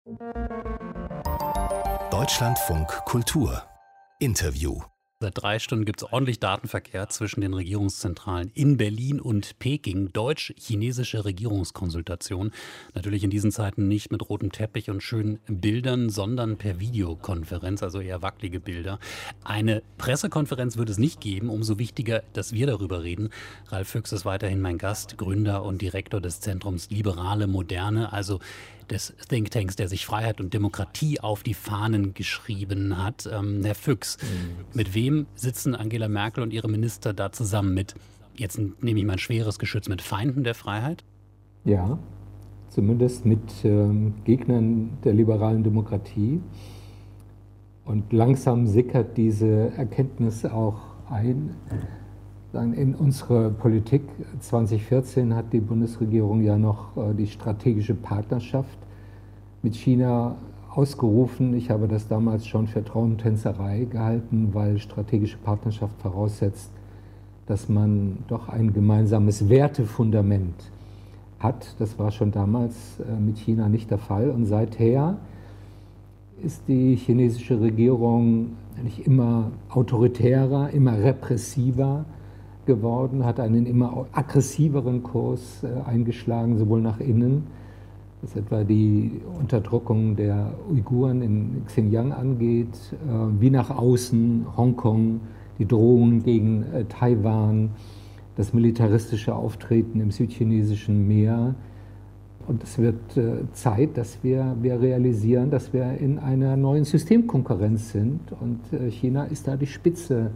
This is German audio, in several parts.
Deutschlandfunk Kultur Interview. Seit 3 Stunden gibt es ordentlich Datenverkehr zwischen den Regierungszentralen in Berlin und Peking. Deutsch-chinesische Regierungskonsultation. Natürlich in diesen Zeiten nicht mit rotem Teppich und schönen Bildern, sondern per Videokonferenz, also eher wackelige Bilder. Eine Pressekonferenz wird es nicht geben, umso wichtiger, dass wir darüber reden. Ralf Füchs ist weiterhin mein Gast, Gründer und Direktor des Zentrums Liberale Moderne, also des Thinktanks, der sich Freiheit und Demokratie auf die Fahnen geschrieben hat. Herr Füchs, mit wem sitzen Angela Merkel und ihre Minister da zusammen? Jetzt nehme ich mal ein schweres Geschütz, mit Feinden der Freiheit? Ja, zumindest mit Gegnern der liberalen Demokratie. Und langsam sickert diese Erkenntnis auch ein in unsere Politik. 2014 hat die Bundesregierung ja noch die strategische Partnerschaft mit China ausgerufen. Ich habe das damals schon für Traumtänzerei gehalten, weil strategische Partnerschaft voraussetzt, dass man doch ein gemeinsames Wertefundament hat. Das war schon damals mit China nicht der Fall. Und seither ist die chinesische Regierung eigentlich immer autoritärer, immer repressiver geworden, hat einen immer aggressiveren Kurs eingeschlagen, sowohl nach innen, was etwa die Unterdrückung der Uiguren in Xinjiang angeht, wie nach außen, Hongkong, die Drohungen gegen Taiwan, das militaristische Auftreten im südchinesischen Meer. Und es wird Zeit, dass wir realisieren, dass wir in einer neuen Systemkonkurrenz sind. Und China ist da die Spitze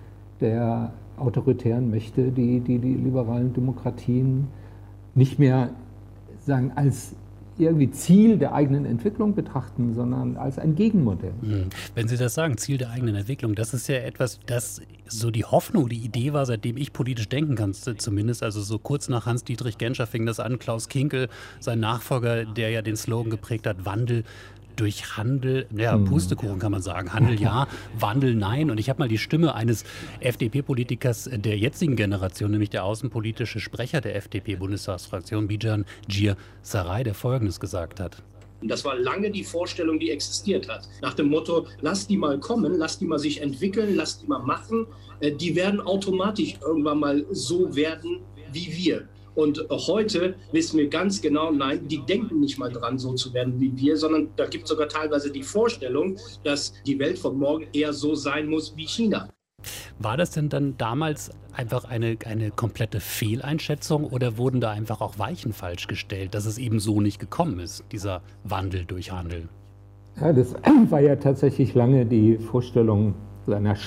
der autoritären Mächte, die liberalen Demokratien nicht mehr sagen, als irgendwie Ziel der eigenen Entwicklung betrachten, sondern als ein Gegenmodell. Wenn Sie das sagen, Ziel der eigenen Entwicklung, das ist ja etwas, das so die Hoffnung, die Idee war, seitdem ich politisch denken kann, zumindest, also so kurz nach Hans-Dietrich Genscher fing das an, Klaus Kinkel, sein Nachfolger, der ja den Slogan geprägt hat, Wandel durch Handel, ja, Pustekuchen kann man sagen, Handel ja, Wandel nein. Und ich habe mal die Stimme eines FDP-Politikers der jetzigen Generation, nämlich der außenpolitische Sprecher der FDP-Bundestagsfraktion, Bijan Gir Sarai, der Folgendes gesagt hat. Und das war lange die Vorstellung, die existiert hat. Nach dem Motto, lass die mal kommen, lass die mal sich entwickeln, lass die mal machen. Die werden automatisch irgendwann mal so werden wie wir. Und heute wissen wir ganz genau, nein, die denken nicht mal dran, so zu werden wie wir, sondern da gibt es sogar teilweise die Vorstellung, dass die Welt von morgen eher so sein muss wie China. War das denn dann damals einfach eine komplette Fehleinschätzung oder wurden da einfach auch Weichen falsch gestellt, dass es eben so nicht gekommen ist, dieser Wandel durch Handel? Ja, das war ja tatsächlich lange die Vorstellung einer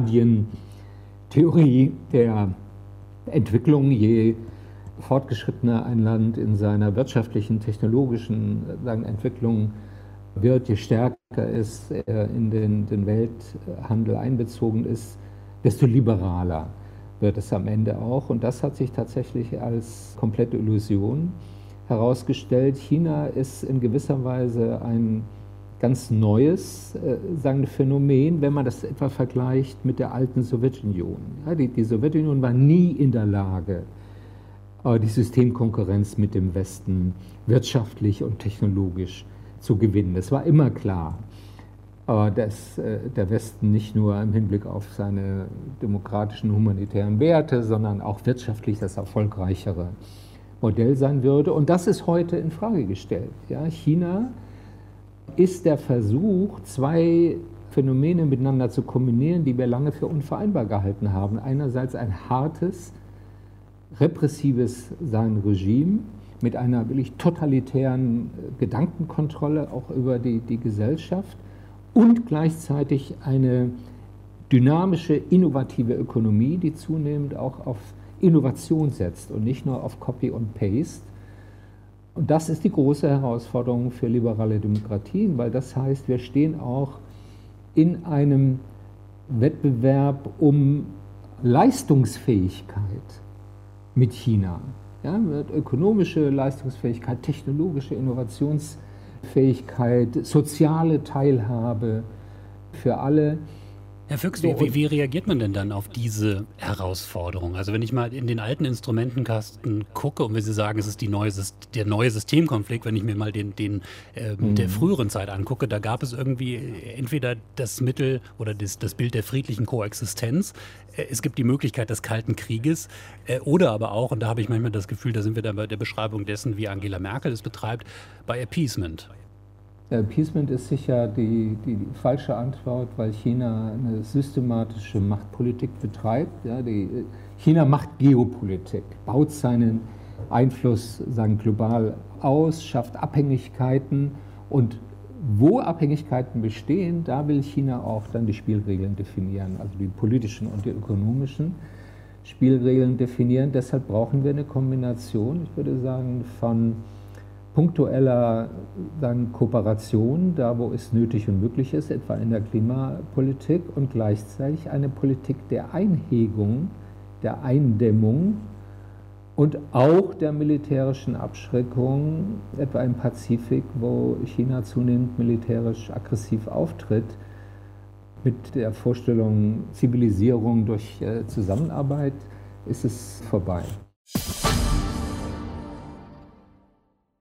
Stadientheorie der Entwicklung. Je fortgeschrittener ein Land in seiner wirtschaftlichen, technologischen Entwicklung wird, je stärker es in den Welthandel einbezogen ist, desto liberaler wird es am Ende auch. Und das hat sich tatsächlich als komplette Illusion herausgestellt. China ist in gewisser Weise ein ganz neues Phänomen, wenn man das etwa vergleicht mit der alten Sowjetunion. Ja, die Sowjetunion war nie in der Lage, die Systemkonkurrenz mit dem Westen wirtschaftlich und technologisch zu gewinnen. Es war immer klar, dass der Westen nicht nur im Hinblick auf seine demokratischen, humanitären Werte, sondern auch wirtschaftlich das erfolgreichere Modell sein würde. Und das ist heute in Frage gestellt. Ja, China ist der Versuch, zwei Phänomene miteinander zu kombinieren, die wir lange für unvereinbar gehalten haben. Einerseits ein hartes, repressives Regime mit einer wirklich totalitären Gedankenkontrolle auch über die Gesellschaft und gleichzeitig eine dynamische, innovative Ökonomie, die zunehmend auch auf Innovation setzt und nicht nur auf Copy und Paste. Und das ist die große Herausforderung für liberale Demokratien, weil das heißt, wir stehen auch in einem Wettbewerb um Leistungsfähigkeit mit China. Ja, ökonomische Leistungsfähigkeit, technologische Innovationsfähigkeit, soziale Teilhabe für alle. Herr Füchs, wie reagiert man denn dann auf diese Herausforderung? Also wenn ich mal in den alten Instrumentenkasten gucke und wenn Sie sagen, es ist der neue Systemkonflikt, wenn ich mir mal der früheren Zeit angucke, da gab es irgendwie entweder das Mittel oder das Bild der friedlichen Koexistenz, es gibt die Möglichkeit des Kalten Krieges oder aber auch, und da habe ich manchmal das Gefühl, da sind wir dann bei der Beschreibung dessen, wie Angela Merkel es betreibt, bei Appeasement. Appeasement ist sicher die falsche Antwort, weil China eine systematische Machtpolitik betreibt. Ja, China macht Geopolitik, baut seinen Einfluss global aus, schafft Abhängigkeiten und wo Abhängigkeiten bestehen, da will China auch dann die Spielregeln definieren, also die politischen und die ökonomischen Spielregeln definieren. Deshalb brauchen wir eine Kombination, ich würde sagen, von punktueller Kooperation, da wo es nötig und möglich ist, etwa in der Klimapolitik, und gleichzeitig eine Politik der Einhegung, der Eindämmung und auch der militärischen Abschreckung, etwa im Pazifik, wo China zunehmend militärisch aggressiv auftritt, mit der Vorstellung Zivilisierung durch Zusammenarbeit ist es vorbei.